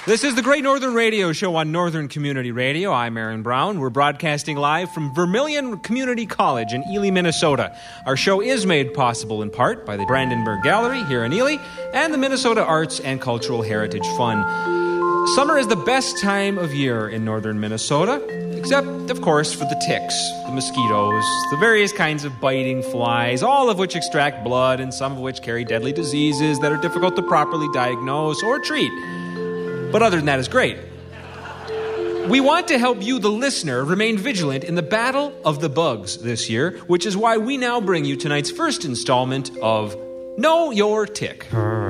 This is the Great Northern Radio Show on Northern Community Radio. I'm Aaron Brown. We're broadcasting live from Vermilion Community College in Ely, Minnesota. Our show is made possible in part by the Brandenburg Gallery here in Ely and the Minnesota Arts and Cultural Heritage Fund. Summer is the best time of year in northern Minnesota, except, of course, for the ticks, the mosquitoes, the various kinds of biting flies, all of which extract blood and some of which carry deadly diseases that are difficult to properly diagnose or treat. But other than that, it's great. We want to help you, the listener, remain vigilant in the battle of the bugs this year, which is why we now bring you tonight's first installment of Know Your Tick.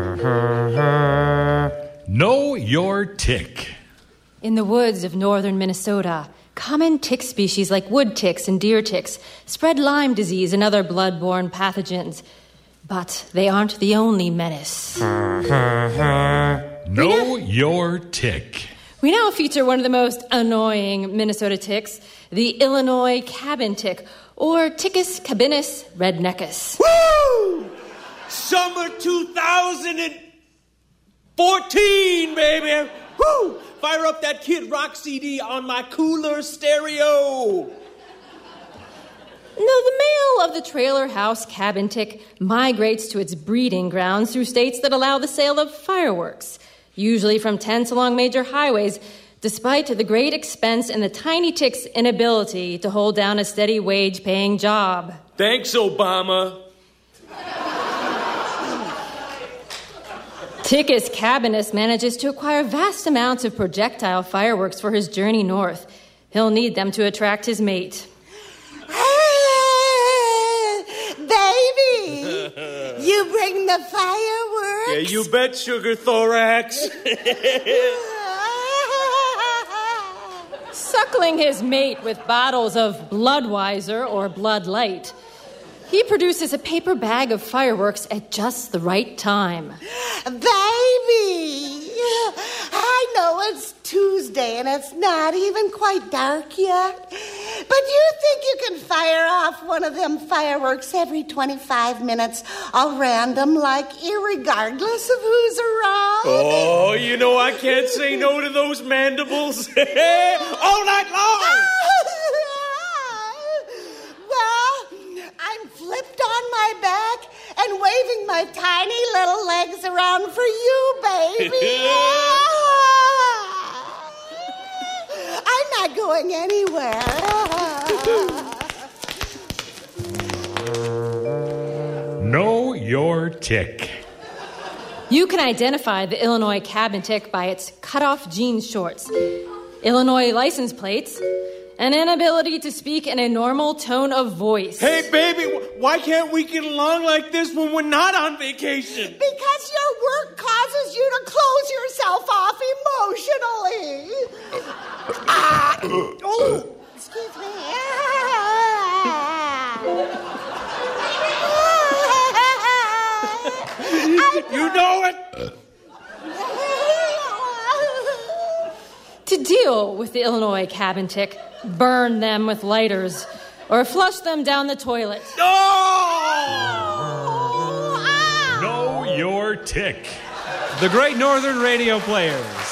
Know Your Tick. In the woods of northern Minnesota, common tick species like wood ticks and deer ticks spread Lyme disease and other blood-borne pathogens. But they aren't the only menace. Know Your Tick. We now feature one of the most annoying Minnesota ticks, the Illinois cabin tick, or Tickus cabinus redneckis. Woo! Summer 2014, baby! Woo! Fire up that Kid Rock CD on my cooler stereo. No, the male of the trailer house cabin tick migrates to its breeding grounds through states that allow the sale of fireworks, usually from tents along major highways, despite the great expense and the tiny tick's inability to hold down a steady wage-paying job. Thanks, Obama. Tickus cabinus manages to acquire vast amounts of projectile fireworks for his journey north. He'll need them to attract his mate. Baby, you bring the fireworks? Yeah, you bet, Sugar Thorax. Suckling his mate with bottles of Bloodweiser or Blood Light, he produces a paper bag of fireworks at just the right time. Baby, I know it's Tuesday and it's not even quite dark yet, but you think you can fire off one of them fireworks every 25 minutes, all random, like irregardless of who's around? Oh, you know I can't say no to those mandibles all night long. Well, I'm flipped on my back and waving my tiny little legs around for you, baby. I'm not going anywhere. Know Your Tick. You can identify the Illinois cabin tick by its cut-off jeans shorts, Illinois license plates, an inability to speak in a normal tone of voice. Hey, baby, why can't we get along like this when we're not on vacation? Because your work causes you to close yourself off emotionally. Oh, excuse me. You know it. To deal with the Illinois cabin tick, burn them with lighters or flush them down the toilet. Know Your Tick. The Great Northern Radio Players.